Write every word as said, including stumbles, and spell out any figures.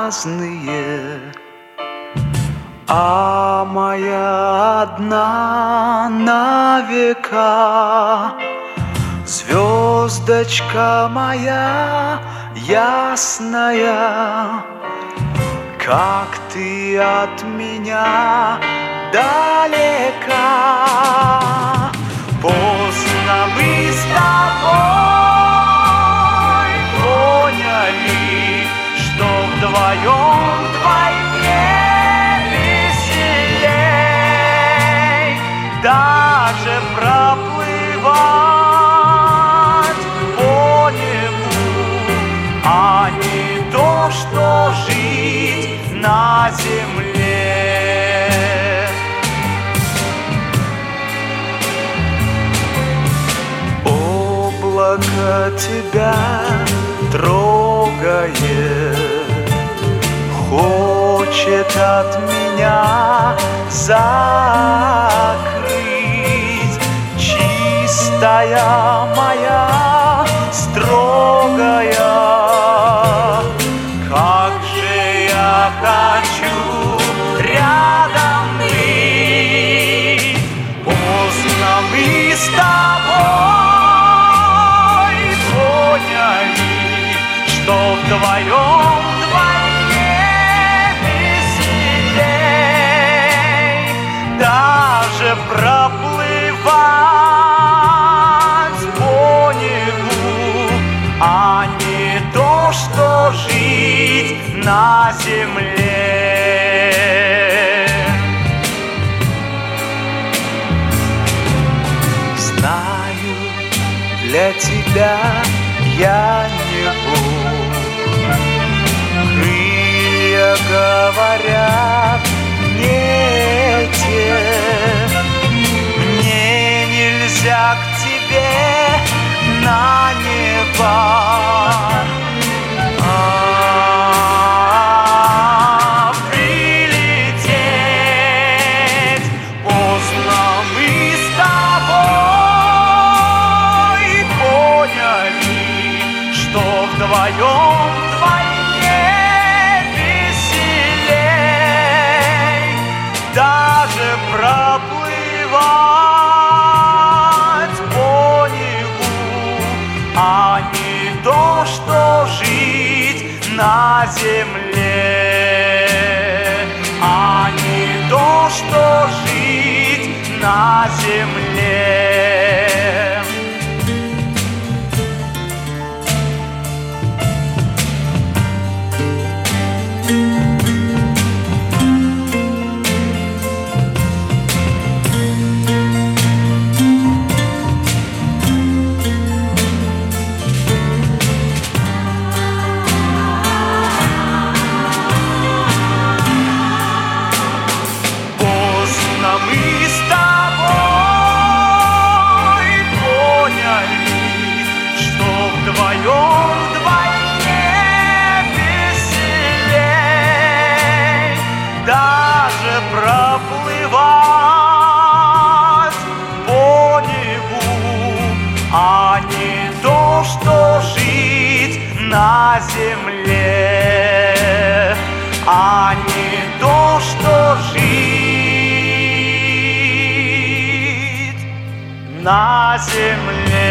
разные, а моя одна на века. Звездочка моя ясная, как ты от меня далека. Поздно мы с тобой поняли, что вдвоем вдвойне веселей. Даже проплывать по небу, а не то, что жить на земле. Облако тебя трогает, хочет от меня закрыть. Чистая моя, строгая, как же я хочу рядом быть. Поздно мы с тобой поняли, что вдвоем вдвойне веселей. Даже проплывать по небу, а не то, что жить на земле. Знаю, для тебя я не Бог. Крылья говорят не те. Мне нельзя к тебе на небо. А прилететь. Поздно мы с тобой поняли, что вдвоем вдвойне веселей. Даже проплывать по небу, а не то, что жить на земле. А не то, что жить на земле. Мы с тобой поняли, что вдвоем вдвойне веселей. Даже проплывать по небу, а не то, что жить на земле. А не то, что жить на земле.